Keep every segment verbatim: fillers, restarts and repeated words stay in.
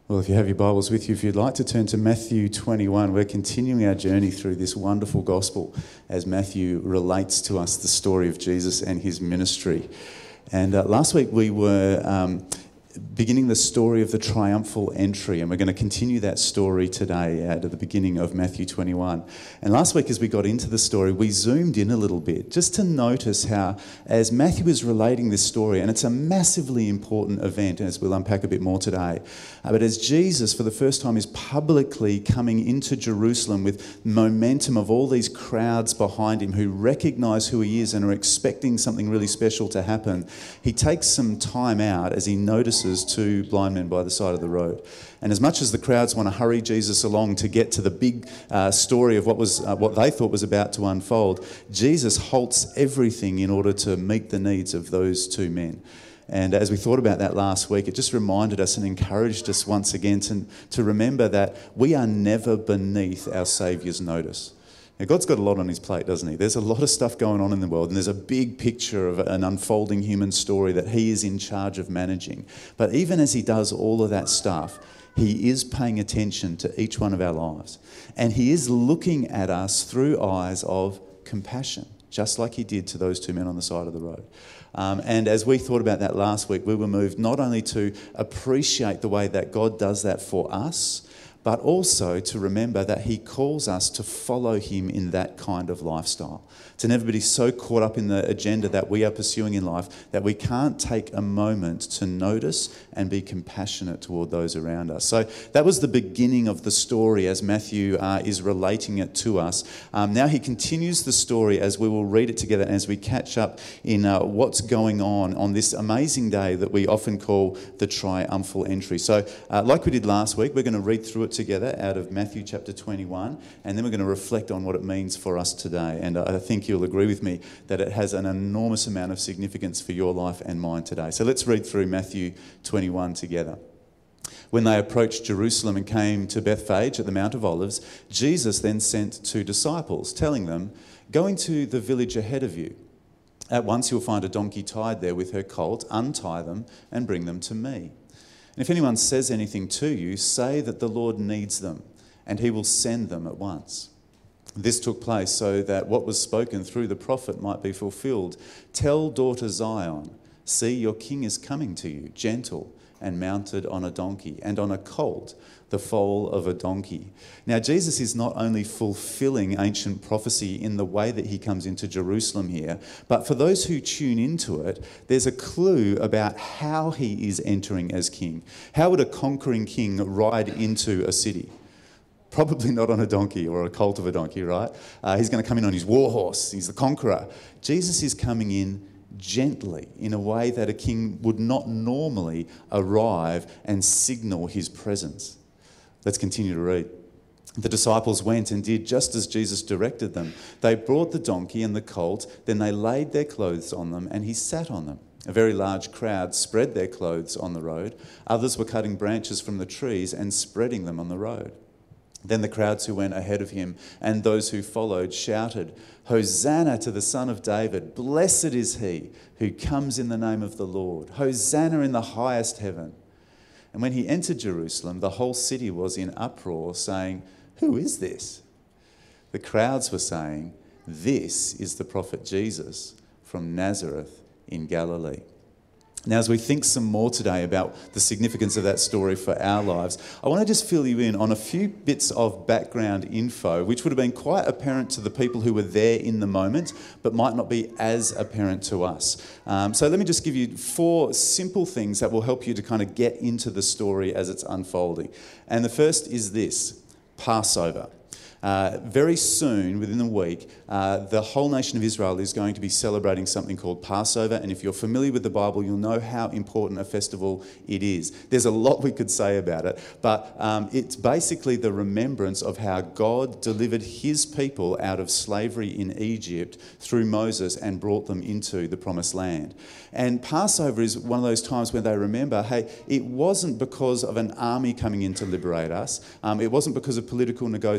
Well, if you have your Bibles with you, if you'd like to turn to Matthew twenty-one, we're continuing our journey through this wonderful gospel as Matthew relates to us the story of Jesus and his ministry. And uh, last week we were um, beginning the story of the triumphal entry, and we're going to continue that story today at the beginning of Matthew twenty-one. And last week as we got into the story, we zoomed in a little bit just to notice how, as Matthew is relating this story, and it's a massively important event, as we'll unpack a bit more today, uh, but as Jesus for the first time is publicly coming into Jerusalem with momentum of all these crowds behind him who recognise who he is and are expecting something really special to happen, he takes some time out as he notices two blind men by the side of the road. And as much as the crowds want to hurry Jesus along to get to the big uh, story of what was uh, what they thought was about to unfold, Jesus halts everything in order to meet the needs of those two men. And as we thought about that last week, it just reminded us and encouraged us once again to, to remember that we are never beneath our Saviour's notice. Now, God's got a lot on his plate, doesn't he? There's a lot of stuff going on in the world, and there's a big picture of an unfolding human story that he is in charge of managing. But even as he does all of that stuff, he is paying attention to each one of our lives. And he is looking at us through eyes of compassion, just like he did to those two men on the side of the road. Um, and as we thought about that last week, we were moved not only to appreciate the way that God does that for us, but also to remember that he calls us to follow him in that kind of lifestyle. To never be so caught up in the agenda that we are pursuing in life that we can't take a moment to notice and be compassionate toward those around us. So that was the beginning of the story as Matthew uh, is relating it to us. Um, now he continues the story as we will read it together and as we catch up in uh, what's going on on this amazing day that we often call the triumphal entry. So uh, like we did last week, we're going to read through it together out of Matthew chapter twenty-one, and then we're going to reflect on what it means for us today. And I think you'll agree with me that it has an enormous amount of significance for your life and mine today. So let's read through Matthew twenty-one together. When they approached Jerusalem and came to Bethphage at the Mount of Olives, Jesus then sent two disciples, telling them, "Go into the village ahead of you. At once you'll find a donkey tied there with her colt. Untie them and bring them to me. And if anyone says anything to you, say that the Lord needs them, and he will send them at once." This took place so that what was spoken through the prophet might be fulfilled. "Tell daughter Zion, see your king is coming to you, gentle and mounted on a donkey, and on a colt, the foal of a donkey." Now, Jesus is not only fulfilling ancient prophecy in the way that he comes into Jerusalem here, but for those who tune into it, there's a clue about how he is entering as king. How would a conquering king ride into a city? Probably not on a donkey or a colt of a donkey, right? Uh, he's going to come in on his war horse. He's the conqueror. Jesus is coming in gently, in a way that a king would not normally arrive and signal his presence. Let's continue to read. The disciples went and did just as Jesus directed them. They brought the donkey and the colt, then they laid their clothes on them, and he sat on them. A very large crowd spread their clothes on the road. Others were cutting branches from the trees and spreading them on the road. Then the crowds who went ahead of him and those who followed shouted, "Hosanna to the Son of David! Blessed is he who comes in the name of the Lord! Hosanna in the highest heaven!" And when he entered Jerusalem, the whole city was in uproar, saying, "Who is this?" The crowds were saying, "This is the prophet Jesus from Nazareth in Galilee." Now, as we think some more today about the significance of that story for our lives, I want to just fill you in on a few bits of background info, which would have been quite apparent to the people who were there in the moment, but might not be as apparent to us. Um, so let me just give you four simple things that will help you to kind of get into the story as it's unfolding. And the first is this: Passover. Uh, very soon, within a week, uh, the whole nation of Israel is going to be celebrating something called Passover. And if you're familiar with the Bible, you'll know how important a festival it is. There's a lot we could say about it, but um, it's basically the remembrance of how God delivered his people out of slavery in Egypt through Moses and brought them into the promised land. And Passover is one of those times when they remember, hey, it wasn't because of an army coming in to liberate us. Um, it wasn't because of political negotiation.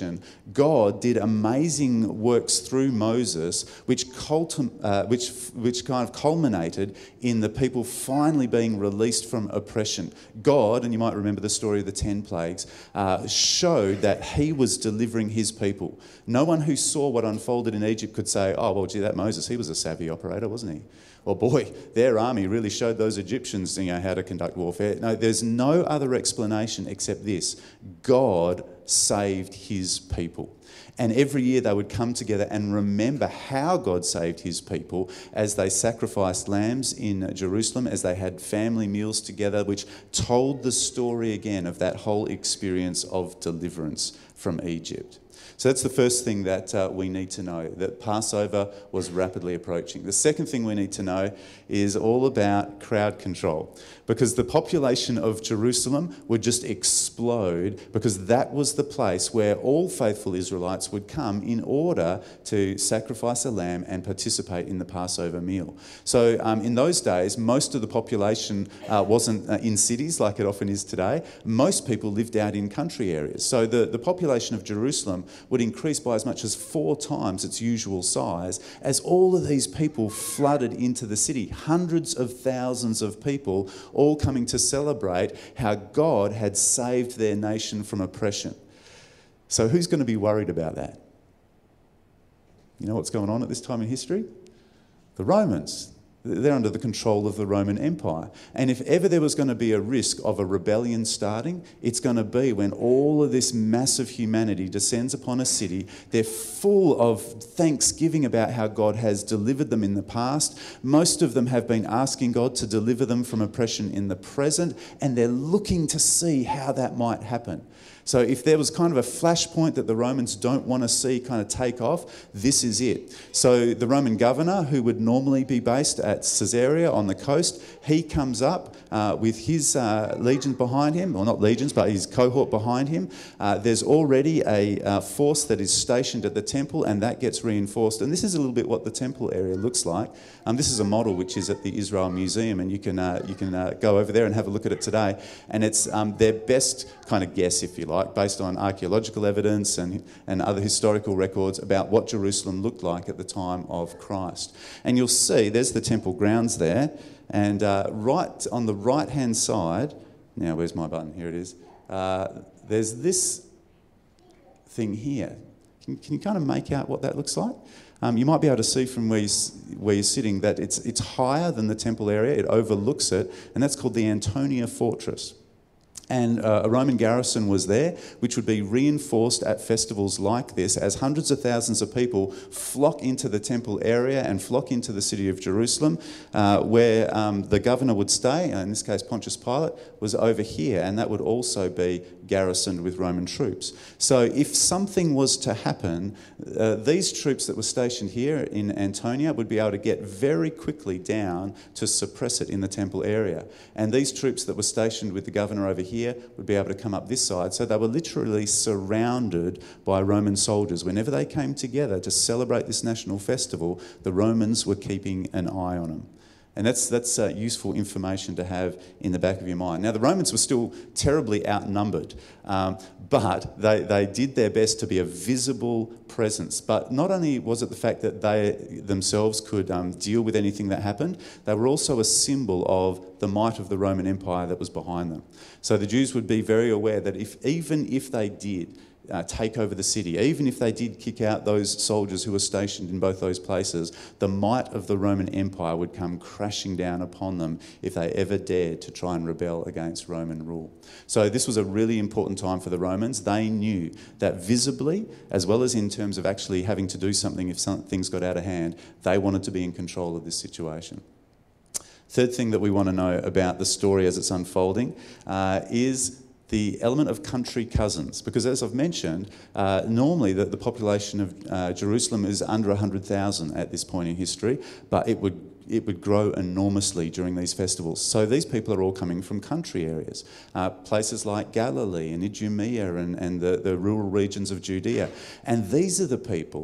generation, God did amazing works through Moses, which, cultum, uh, which, which kind of culminated in the people finally being released from oppression. God, and you might remember the story of the ten plagues, uh, showed that he was delivering his people. No one who saw what unfolded in Egypt could say, oh, well, gee, that Moses, he was a savvy operator, wasn't he? Or boy, their army really showed those Egyptians, you know, how to conduct warfare. No, there's no other explanation except this. God saved his people. And every year they would come together and remember how God saved his people as they sacrificed lambs in Jerusalem, as they had family meals together, which told the story again of that whole experience of deliverance from Egypt. So that's the first thing that uh, we need to know, that Passover was rapidly approaching. The second thing we need to know is all about crowd control, because the population of Jerusalem would just explode, because that was the place where all faithful Israelites would come in order to sacrifice a lamb and participate in the Passover meal. So um, in those days, most of the population uh, wasn't uh, in cities like it often is today. Most people lived out in country areas. So the, the population of Jerusalem would increase by as much as four times its usual size as all of these people flooded into the city. Hundreds of thousands of people all coming to celebrate how God had saved their nation from oppression. So who's going to be worried about that? You know what's going on at this time in history? The Romans. They're under the control of the Roman Empire. And if ever there was going to be a risk of a rebellion starting, it's going to be when all of this massive humanity descends upon a city. They're full of thanksgiving about how God has delivered them in the past. Most of them have been asking God to deliver them from oppression in the present, and they're looking to see how that might happen. So if there was kind of a flashpoint that the Romans don't want to see kind of take off, this is it. So the Roman governor, who would normally be based at Caesarea on the coast, he comes up uh, with his uh, legion behind him, or not legions, but his cohort behind him. Uh, there's already a uh, force that is stationed at the temple, and that gets reinforced. And this is a little bit what the temple area looks like. Um, this is a model which is at the Israel Museum, and you can uh, you can uh, go over there and have a look at it today. And it's um, their best kind of guess, if you like. Like, based on archaeological evidence and, and other historical records about what Jerusalem looked like at the time of Christ. And you'll see there's the temple grounds there, and uh, right on the right-hand side, now where's my button? Here it is. Uh, there's this thing here. Can, can you kind of make out what that looks like? Um, you might be able to see from where, you, where you're sitting that it's, it's higher than the temple area. It overlooks it, and that's called the Antonia Fortress. And uh, a Roman garrison was there, which would be reinforced at festivals like this as hundreds of thousands of people flock into the temple area and flock into the city of Jerusalem, uh, where um, the governor would stay. In this case, Pontius Pilate was over here, and that would also be garrisoned with Roman troops. So if something was to happen, uh, these troops that were stationed here in Antonia would be able to get very quickly down to suppress it in the temple area. And these troops that were stationed with the governor over here here would be able to come up this side. So they were literally surrounded by Roman soldiers. Whenever they came together to celebrate this national festival, the Romans were keeping an eye on them. And that's that's uh, useful information to have in the back of your mind. Now, the Romans were still terribly outnumbered, um, but they, they did their best to be a visible presence. But not only was it the fact that they themselves could um, deal with anything that happened, they were also a symbol of the might of the Roman Empire that was behind them. So the Jews would be very aware that if even if they did Uh, take over the city, even if they did kick out those soldiers who were stationed in both those places, the might of the Roman Empire would come crashing down upon them if they ever dared to try and rebel against Roman rule. So this was a really important time for the Romans. They knew that visibly, as well as in terms of actually having to do something if some, things got out of hand, they wanted to be in control of this situation. Third thing that we want to know about the story as it's unfolding uh, is the element of country cousins, because as I've mentioned, uh, normally the, the population of uh, Jerusalem is under one hundred thousand at this point in history, but it would it would grow enormously during these festivals. So these people are all coming from country areas, uh, places like Galilee and Idumea and, and the, the rural regions of Judea. And these are the people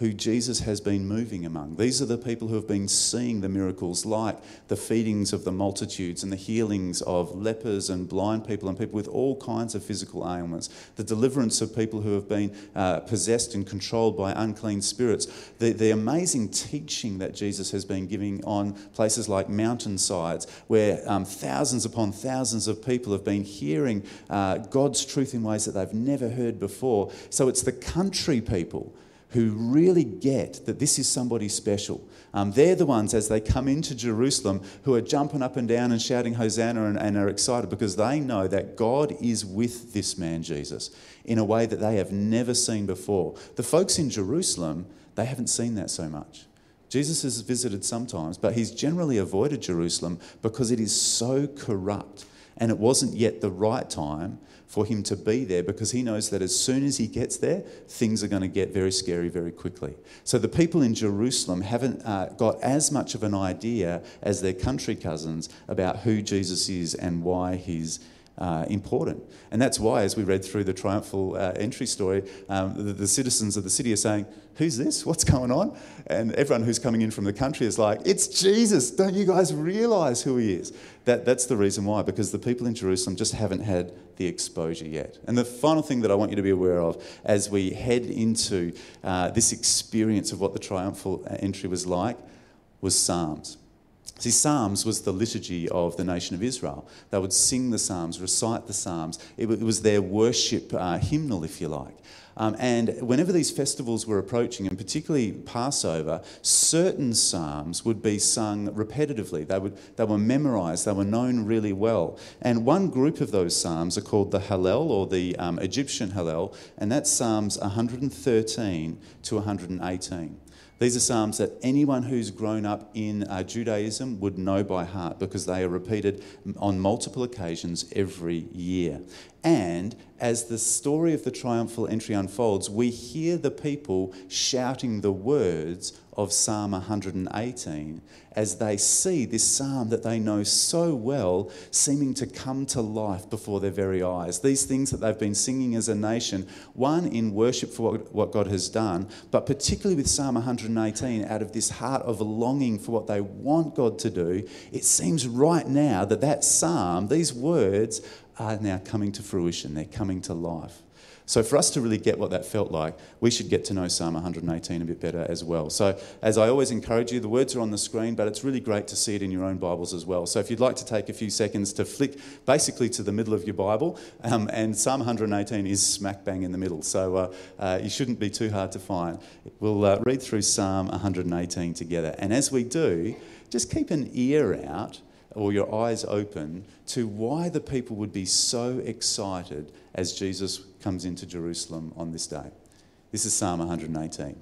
who Jesus has been moving among. These are the people who have been seeing the miracles, like the feedings of the multitudes and the healings of lepers and blind people and people with all kinds of physical ailments, the deliverance of people who have been uh, possessed and controlled by unclean spirits, the, the amazing teaching that Jesus has been giving on places like mountainsides, where um, thousands upon thousands of people have been hearing uh, God's truth in ways that they've never heard before. So it's the country people who really get that this is somebody special. Um, they're the ones, as they come into Jerusalem, who are jumping up and down and shouting Hosanna and, and are excited because they know that God is with this man Jesus in a way that they have never seen before. The folks in Jerusalem, they haven't seen that so much. Jesus has visited sometimes, but he's generally avoided Jerusalem because it is so corrupt. And it wasn't yet the right time for him to be there, because he knows that as soon as he gets there, things are going to get very scary very quickly. So the people in Jerusalem haven't uh, got as much of an idea as their country cousins about who Jesus is and why he's Uh, important. And that's why, as we read through the triumphal uh, entry story, um, the, the citizens of the city are saying, who's this? What's going on? And everyone who's coming in from the country is like, it's Jesus. Don't you guys realise who he is? That, that's the reason why, because the people in Jerusalem just haven't had the exposure yet. And the final thing that I want you to be aware of as we head into uh, this experience of what the triumphal entry was like was Psalms. See, Psalms was the liturgy of the nation of Israel. They would sing the Psalms, recite the Psalms. It, it was their worship uh, hymnal, if you like. Um, and whenever these festivals were approaching, and particularly Passover, certain psalms would be sung repetitively. They would they were memorised. They were known really well. And one group of those psalms are called the Hallel, or the um, Egyptian Hallel, and that's Psalms one hundred thirteen to one hundred eighteen. These are psalms that anyone who's grown up in uh, Judaism would know by heart, because they are repeated on multiple occasions every year. And as the story of the triumphal entry unfolds, we hear the people shouting the words of Psalm one hundred eighteen as they see this psalm that they know so well seeming to come to life before their very eyes. These things that they've been singing as a nation, one in worship for what, what God has done, but particularly with Psalm one hundred eighteen, out of this heart of longing for what they want God to do, it seems right now that that psalm, these words, are now coming to fruition. They're coming to life. So for us to really get what that felt like, we should get to know Psalm one hundred eighteen a bit better as well. So as I always encourage you, the words are on the screen, but it's really great to see it in your own Bibles as well. So if you'd like to take a few seconds to flick basically to the middle of your Bible, um, and Psalm one hundred eighteen is smack bang in the middle, so uh, uh, you shouldn't be too hard to find. We'll uh, read through Psalm one hundred eighteen together. And as we do, just keep an ear out or your eyes open to why the people would be so excited as Jesus comes into Jerusalem on this day. This is Psalm one hundred eighteen.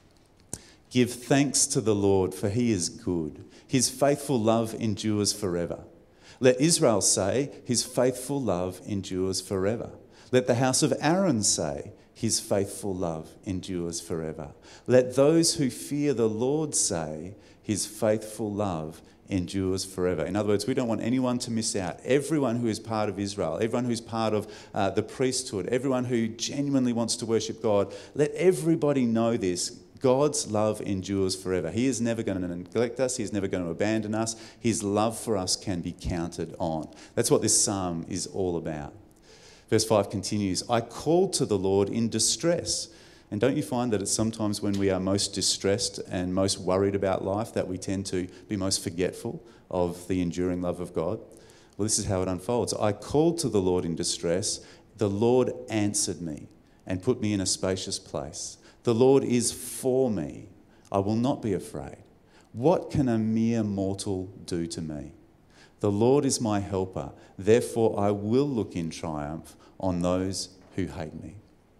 Give thanks to the Lord, for he is good. His faithful love endures forever. Let Israel say, his faithful love endures forever. Let the house of Aaron say, his faithful love endures forever. Let those who fear the Lord say, his faithful love endures forever. In other words, we don't want anyone to miss out. Everyone who is part of Israel, everyone who's part of uh, the priesthood, everyone who genuinely wants to worship God, let everybody know this. God's love endures forever. He is never going to neglect us. He's never going to abandon us. His love for us can be counted on. That's what this psalm is all about. Verse five continues, I called to the Lord in distress. And don't you find that it's sometimes when we are most distressed and most worried about life that we tend to be most forgetful of the enduring love of God? Well, this is how it unfolds. I called to the Lord in distress. The Lord answered me and put me in a spacious place. The Lord is for me. I will not be afraid. What can a mere mortal do to me? The Lord is my helper. Therefore, I will look in triumph on those who hate me.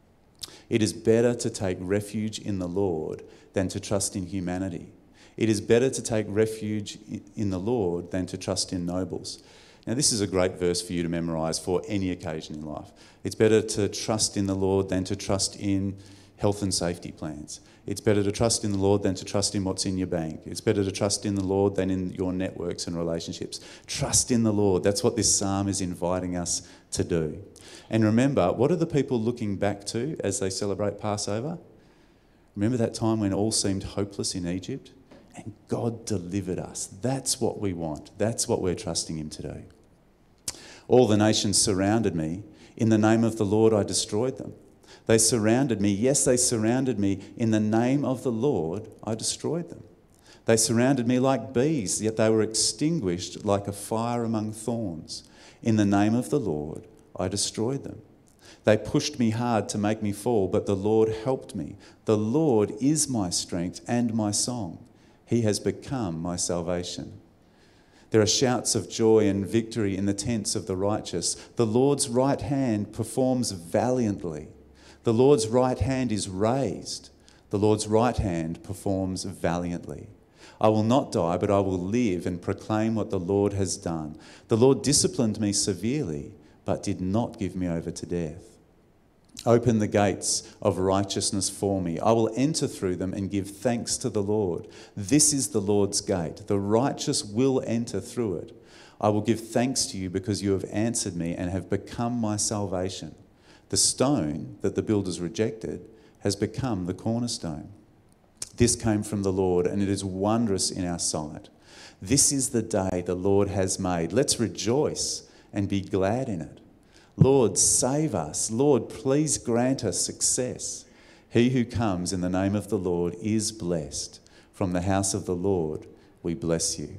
It is better to take refuge in the Lord than to trust in humanity. It is better to take refuge in the Lord than to trust in nobles. Now, this is a great verse for you to memorise for any occasion in life. It's better to trust in the Lord than to trust in health and safety plans. It's better to trust in the Lord than to trust in what's in your bank. It's better to trust in the Lord than in your networks and relationships. Trust in the Lord. That's what this psalm is inviting us to do. And remember, what are the people looking back to as they celebrate Passover? Remember that time when all seemed hopeless in Egypt? And God delivered us. That's what we want. That's what we're trusting him to do. All the nations surrounded me. In the name of the Lord, I destroyed them. They surrounded me. Yes, they surrounded me. In the name of the Lord, I destroyed them. They surrounded me like bees, yet they were extinguished like a fire among thorns. In the name of the Lord, I destroyed them. They pushed me hard to make me fall, but the Lord helped me. The Lord is my strength and my song. He has become my salvation. There are shouts of joy and victory in the tents of the righteous. The Lord's right hand performs valiantly. The Lord's right hand is raised. The Lord's right hand performs valiantly. I will not die, but I will live and proclaim what the Lord has done. The Lord disciplined me severely, but did not give me over to death. Open the gates of righteousness for me. I will enter through them and give thanks to the Lord. This is the Lord's gate. The righteous will enter through it. I will give thanks to you because you have answered me and have become my salvation. The stone that the builders rejected has become the cornerstone. This came from the Lord, and it is wondrous in our sight. This is the day the Lord has made. Let's rejoice and be glad in it. Lord, save us. Lord, please grant us success. He who comes in the name of the Lord is blessed. From the house of the Lord, we bless you.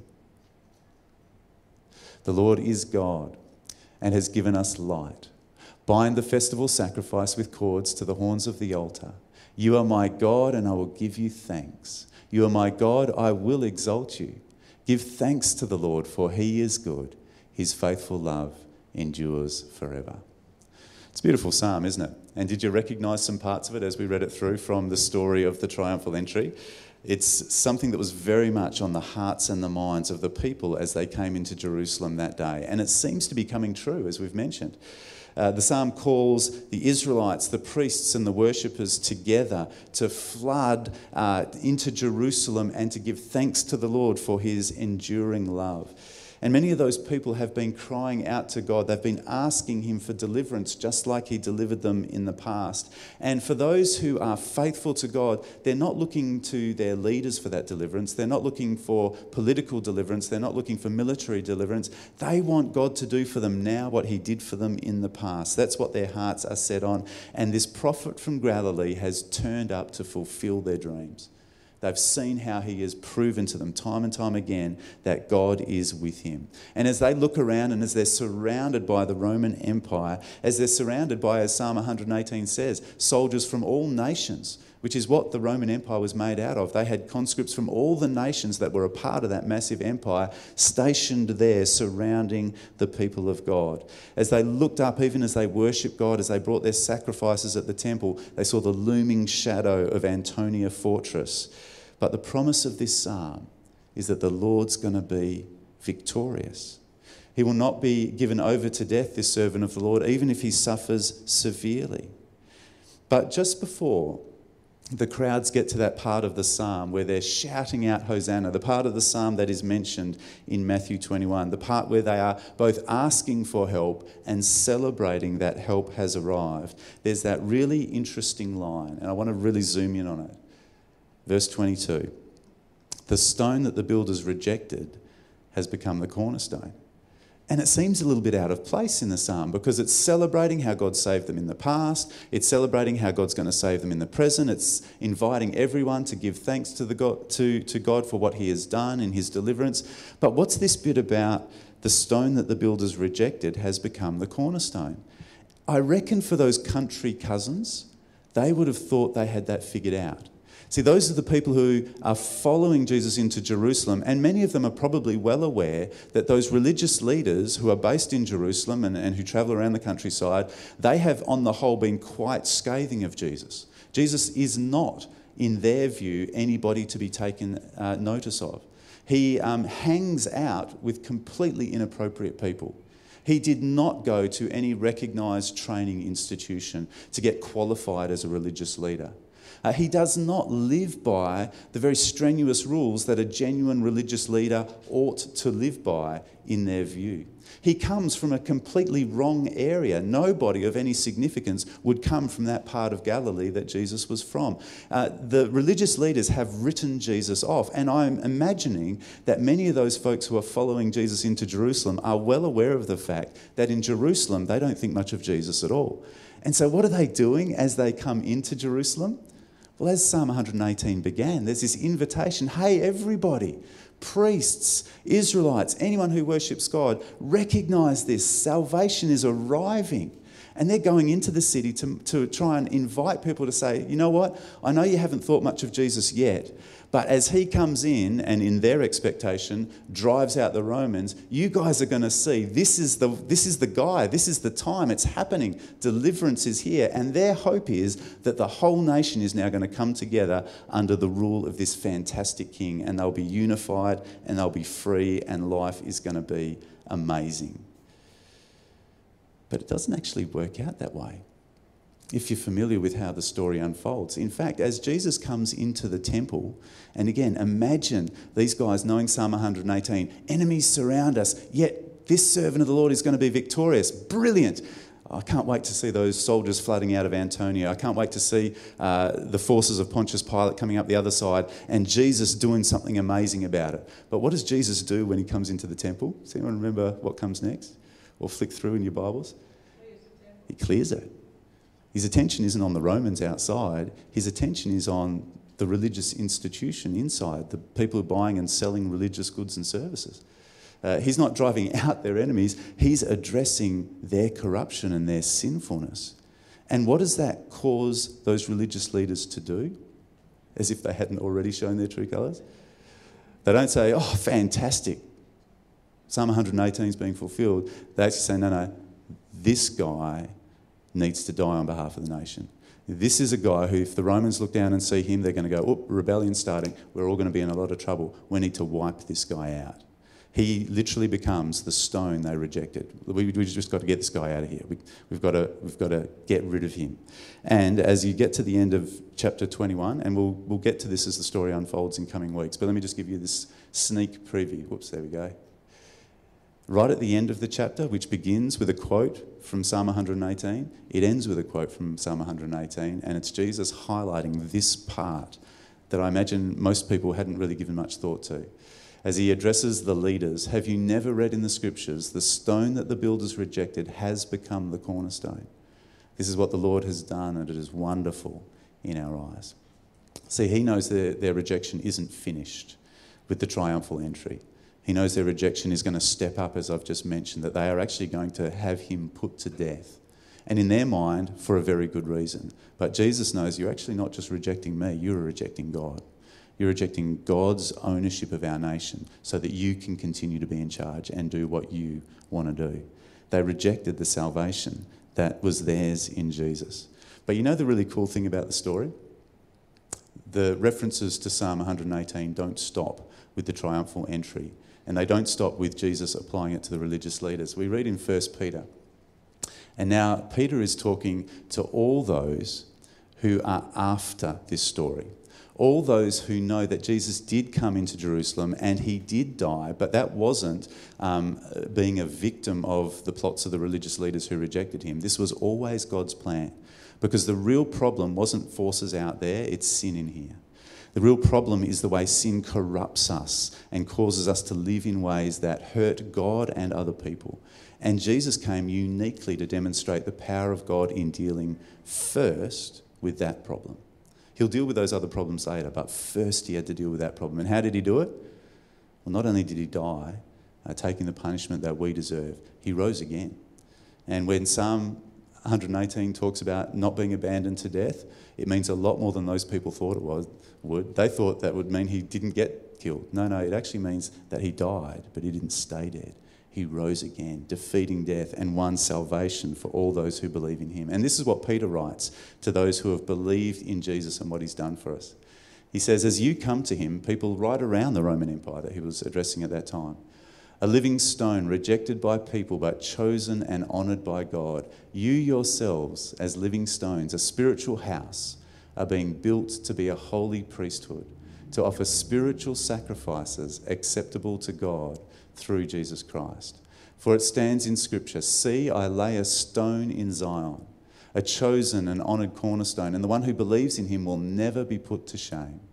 The Lord is God and has given us light. Bind the festival sacrifice with cords to the horns of the altar. You are my God, and I will give you thanks. You are my God, I will exalt you. Give thanks to the Lord, for he is good. His faithful love endures forever. It's a beautiful psalm, isn't it? And did you recognise some parts of it as we read it through from the story of the triumphal entry? It's something that was very much on the hearts and the minds of the people as they came into Jerusalem that day. And it seems to be coming true, as we've mentioned. Uh, the psalm calls the Israelites, the priests and the worshippers together to flood uh, into Jerusalem and to give thanks to the Lord for his enduring love. And many of those people have been crying out to God. They've been asking him for deliverance, just like he delivered them in the past. And for those who are faithful to God, they're not looking to their leaders for that deliverance. They're not looking for political deliverance. They're not looking for military deliverance. They want God to do for them now what he did for them in the past. That's what their hearts are set on. And this prophet from Galilee has turned up to fulfill their dreams. They've seen how he has proven to them time and time again that God is with him. And as they look around and as they're surrounded by the Roman Empire, as they're surrounded by, as Psalm one eighteen says, soldiers from all nations, which is what the Roman Empire was made out of. They had conscripts from all the nations that were a part of that massive empire stationed there surrounding the people of God. As they looked up, even as they worshipped God, as they brought their sacrifices at the temple, they saw the looming shadow of Antonia Fortress. But the promise of this psalm is that the Lord's going to be victorious. He will not be given over to death, this servant of the Lord, even if he suffers severely. But just before the crowds get to that part of the psalm where they're shouting out Hosanna, the part of the psalm that is mentioned in Matthew twenty-one, the part where they are both asking for help and celebrating that help has arrived, there's that really interesting line, and I want to really zoom in on it. Verse twenty-two, the stone that the builders rejected has become the cornerstone. And it seems a little bit out of place in the psalm because it's celebrating how God saved them in the past. It's celebrating how God's going to save them in the present. It's inviting everyone to give thanks to, the God, to, to God for what he has done in his deliverance. But what's this bit about the stone that the builders rejected has become the cornerstone? I reckon for those country cousins, they would have thought they had that figured out. See, those are the people who are following Jesus into Jerusalem, and many of them are probably well aware that those religious leaders who are based in Jerusalem and, and who travel around the countryside, they have on the whole been quite scathing of Jesus. Jesus is not, in their view, anybody to be taken uh, notice of. He um, hangs out with completely inappropriate people. He did not go to any recognised training institution to get qualified as a religious leader. Uh, he does not live by the very strenuous rules that a genuine religious leader ought to live by in their view. He comes from a completely wrong area. Nobody of any significance would come from that part of Galilee that Jesus was from. Uh, the religious leaders have written Jesus off, and I'm imagining that many of those folks who are following Jesus into Jerusalem are well aware of the fact that in Jerusalem they don't think much of Jesus at all. And so what are they doing as they come into Jerusalem? Well, as Psalm one eighteen began, there's this invitation, hey, everybody, priests, Israelites, anyone who worships God, recognise this. Salvation is arriving. And they're going into the city to, to try and invite people to say, you know what, I know you haven't thought much of Jesus yet, but as he comes in and in their expectation drives out the Romans, you guys are going to see this is the this is the guy, this is the time, it's happening. Deliverance is here. And their hope is that the whole nation is now going to come together under the rule of this fantastic king, and they'll be unified and they'll be free and life is going to be amazing. But it doesn't actually work out that way, if you're familiar with how the story unfolds. In fact, as Jesus comes into the temple, and again, imagine these guys knowing Psalm one eighteen, enemies surround us, yet this servant of the Lord is going to be victorious. Brilliant. I can't wait to see those soldiers flooding out of Antonia. I can't wait to see uh, the forces of Pontius Pilate coming up the other side and Jesus doing something amazing about it. But what does Jesus do when he comes into the temple? Does anyone remember what comes next? Or flick through in your Bibles? He clears it. His attention isn't on the Romans outside. His attention is on the religious institution inside, the people who are buying and selling religious goods and services. Uh, he's not driving out their enemies. He's addressing their corruption and their sinfulness. And what does that cause those religious leaders to do? As if they hadn't already shown their true colours. They don't say, oh, fantastic, Psalm one eighteen is being fulfilled. They actually say, no, no, this guy needs to die on behalf of the nation. This is a guy who, if the Romans look down and see him, they're going to go, oh, rebellion's starting. We're all going to be in a lot of trouble. We need to wipe this guy out. He literally becomes the stone they rejected. We, we just got to get this guy out of here. We, we've got to, we've got to get rid of him. And as you get to the end of chapter twenty-one, and we'll, we'll get to this as the story unfolds in coming weeks, but let me just give you this sneak preview. Whoops, there we go. Right at the end of the chapter, which begins with a quote from Psalm one eighteen, it ends with a quote from Psalm one eighteen, and it's Jesus highlighting this part that I imagine most people hadn't really given much thought to. As he addresses the leaders, have you never read in the scriptures, the stone that the builders rejected has become the cornerstone? This is what the Lord has done, and it is wonderful in our eyes. See, he knows their, their rejection isn't finished with the triumphal entry. He knows their rejection is going to step up, as I've just mentioned, that they are actually going to have him put to death. And in their mind, for a very good reason. But Jesus knows you're actually not just rejecting me, you're rejecting God. You're rejecting God's ownership of our nation so that you can continue to be in charge and do what you want to do. They rejected the salvation that was theirs in Jesus. But you know the really cool thing about the story? The references to Psalm one eighteen don't stop with the triumphal entry. And they don't stop with Jesus applying it to the religious leaders. We read in First Peter. And now Peter is talking to all those who are after this story. All those who know that Jesus did come into Jerusalem and he did die, but that wasn't um, being a victim of the plots of the religious leaders who rejected him. This was always God's plan, because the real problem wasn't forces out there, it's sin in here. The real problem is the way sin corrupts us and causes us to live in ways that hurt God and other people. And Jesus came uniquely to demonstrate the power of God in dealing first with that problem. He'll deal with those other problems later, but first he had to deal with that problem. And how did he do it? Well, not only did he die, uh, taking the punishment that we deserve, he rose again. And when Psalm one eighteen talks about not being abandoned to death, it means a lot more than those people thought it was, would. They thought that would mean he didn't get killed. No, no, it actually means that he died, but he didn't stay dead. He rose again, defeating death and won salvation for all those who believe in him. And this is what Peter writes to those who have believed in Jesus and what he's done for us. He says, as you come to him, people right around the Roman Empire that he was addressing at that time, a living stone rejected by people but chosen and honoured by God, you yourselves as living stones, a spiritual house, are being built to be a holy priesthood, to offer spiritual sacrifices acceptable to God through Jesus Christ. For it stands in Scripture, "See, I lay a stone in Zion, a chosen and honoured cornerstone, and the one who believes in him will never be put to shame.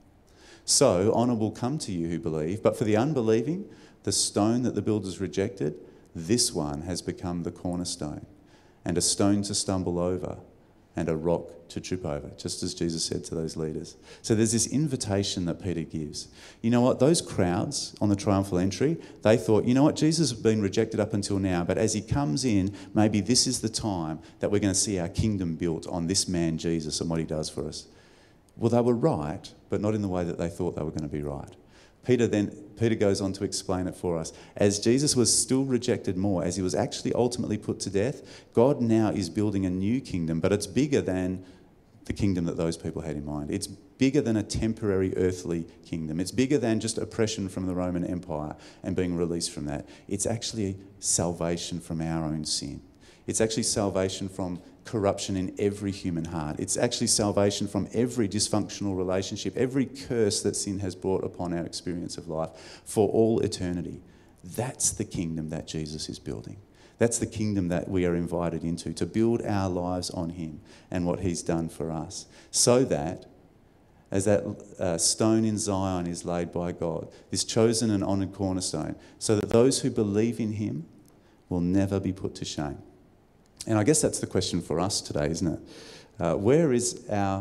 So honour will come to you who believe, but for the unbelieving, the stone that the builders rejected, this one has become the cornerstone, and a stone to stumble over, and a rock to trip over," just as Jesus said to those leaders. So there's this invitation that Peter gives. You know what? Those crowds on the triumphal entry, they thought, you know what? Jesus has been rejected up until now, but as he comes in, maybe this is the time that we're going to see our kingdom built on this man Jesus and what he does for us. Well, they were right, but not in the way that they thought they were going to be right. Peter then Peter goes on to explain it for us. As Jesus was still rejected more, as he was actually ultimately put to death, God now is building a new kingdom, but it's bigger than the kingdom that those people had in mind. It's bigger than a temporary earthly kingdom. It's bigger than just oppression from the Roman Empire and being released from that. It's actually salvation from our own sin. It's actually salvation from corruption in every human heart. It's actually salvation from every dysfunctional relationship, every curse that sin has brought upon our experience of life for all eternity. That's the kingdom that Jesus is building. That's the kingdom that we are invited into, to build our lives on him and what he's done for us, so that as that uh, stone in Zion is laid by God, this chosen and honoured cornerstone, so that those who believe in him will never be put to shame. And I guess that's the question for us today, isn't it? Uh, where is our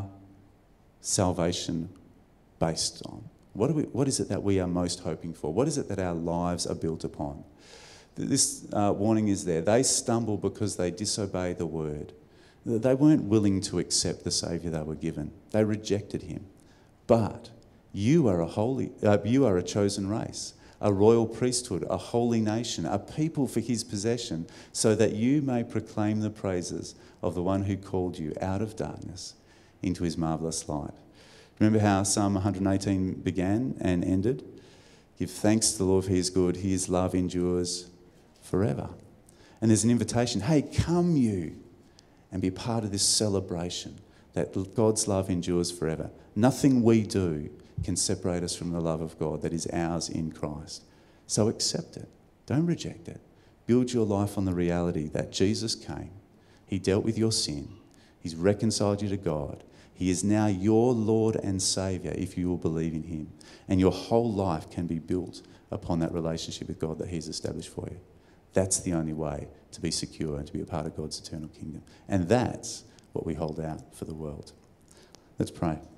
salvation based on? What, are we, what is it that we are most hoping for? What is it that our lives are built upon? This uh, warning is there. They stumble because they disobey the word. They weren't willing to accept the Saviour they were given. They rejected him. But you are a holy, uh, you are a chosen race, a royal priesthood, a holy nation, a people for his possession, so that you may proclaim the praises of the one who called you out of darkness into his marvellous light. Remember how Psalm one eighteen began and ended? Give thanks to the Lord, for he is good, his love endures forever. And there's an invitation, hey, come you and be part of this celebration that God's love endures forever. Nothing we do can separate us from the love of God that is ours in Christ. So accept it. Don't reject it. Build your life on the reality that Jesus came. He dealt with your sin. He's reconciled you to God. He is now your Lord and Saviour if you will believe in him. And your whole life can be built upon that relationship with God that he's established for you. That's the only way to be secure and to be a part of God's eternal kingdom. And that's what we hold out for the world. Let's pray.